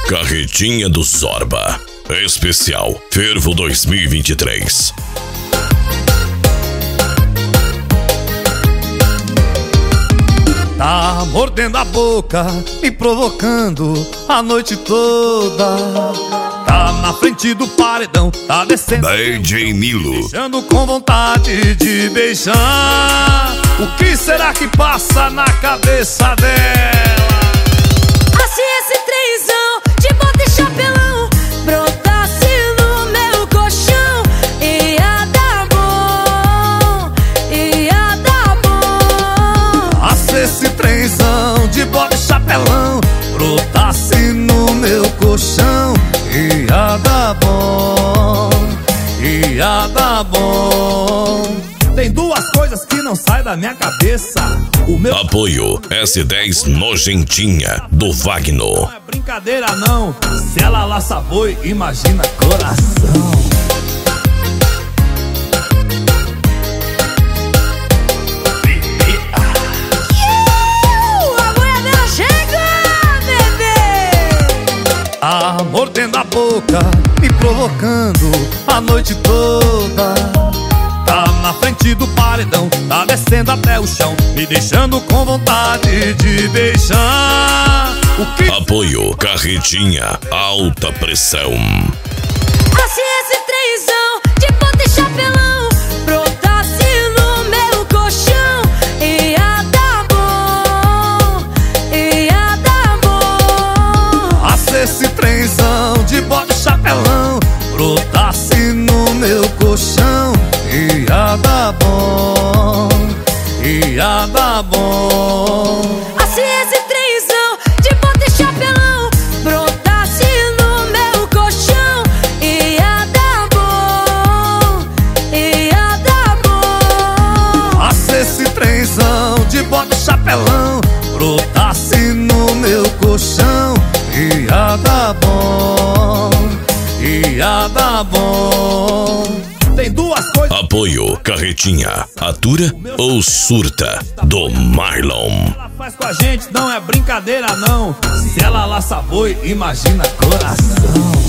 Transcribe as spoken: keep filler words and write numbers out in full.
Carretinha do Zorba. Especial Fervo dois mil e vinte e três. Tá mordendo a boca, me provocando a noite toda. Tá na frente do paredão, tá descendo D J Nilo, deixando com vontade de beijar. O que será que passa na cabeça dela? Se esse trenzão de bota e chapelão brotasse no meu colchão, ia dar bom, ia dar bom. Ah, se esse trenzão de bota e chapelão brotasse no meu colchão, ia dar bom, ia dar bom. Tem duas coisas que não saem da minha cabeça. O meu apoio S dez Nojentinha do Wagner. não é brincadeira não. Se ela laça boi, imagina coração. A boiadeira chega, bebê. Ah, mordendo a boca, me provocando a noite toda. Tá na frente do paredão, tá descendo até o chão, me deixando com vontade de beijar. O que Apoio Carretinha Alta Pressão. Se esse trenzão de bota e chapelão brotasse no meu colchão, ia dar bom, ia dar bom. Ah, se esse trenzão de bota e chapelão brotasse no meu colchão, ia dar bom, ia dar bom. Se esse trenzão de bota e chapelão brotasse no meu colchão, ia dar bom, ia dar bom. Ah, se esse trenzão de bota e chapelão brotasse no meu colchão, ia dar bom, ia dar bom. Tem duas coisas. Apoio Carretinha Atura ou Surta do Marlon. Ela faz com a gente, não é brincadeira não. Se ela laça boi, imagina coração.